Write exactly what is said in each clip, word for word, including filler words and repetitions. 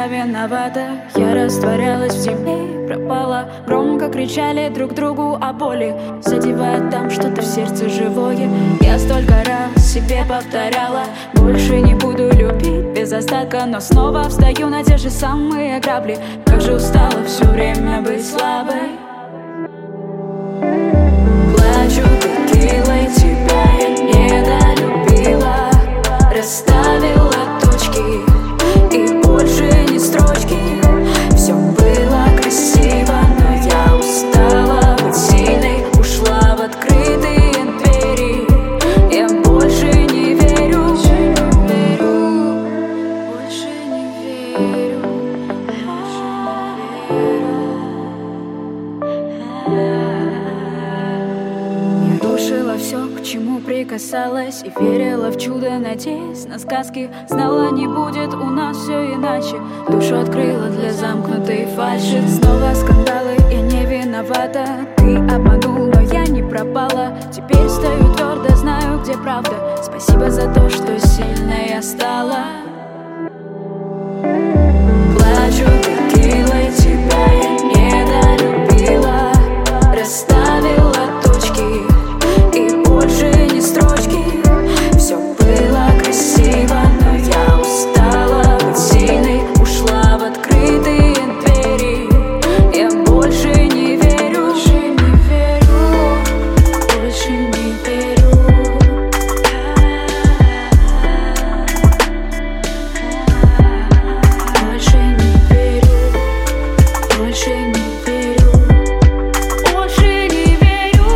виновата. Я растворялась в тени, пропала. Громко кричали друг другу о боли, задевая там что-то в сердце живое. Я столько раз себе повторяла: больше не буду любить без остатка. Но снова встаю на те же самые грабли. Как же устала все время быть слабой. Плачу текилой, тебя я недолюбила. Расставила точки и больше не строчки. Все было красиво, но я устала быть сильной. Ушла в открытые двери. Я больше не верю, больше не верю, больше не верю, я душила все, к чему прикасалась, и верила в чудо, надеясь на сказки. Знала, не будет у нас все иначе. Душу открыла для замкнутой фальши. Снова скандалы, я не виновата. Ты обманул, но я не пропала. Теперь стою твердо, знаю, где правда. Спасибо за то, что сильной я стала. Плачу текилой, тебя я недолюбила. Расставила точки и больше не строчки. Все было красиво, но я устала быть сильной. Ушла в открытые двери. Я больше не верю, больше не верю, больше не верю. Больше не верю, больше не верю, больше не верю.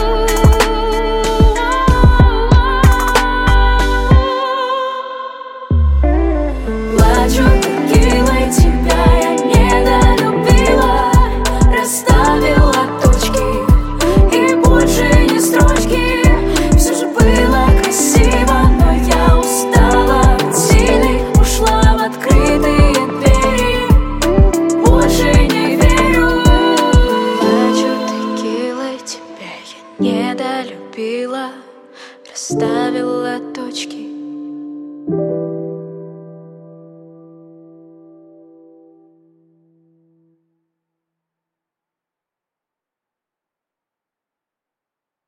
Плачу текилой, тебя я недолюбила. Расставила точки и больше не строчки. Все же было красиво, но я устала быть сильной. Ушла в открытые двери. Больше не верю. Плачу текилой, тебя я недолюбила. Расставила точки.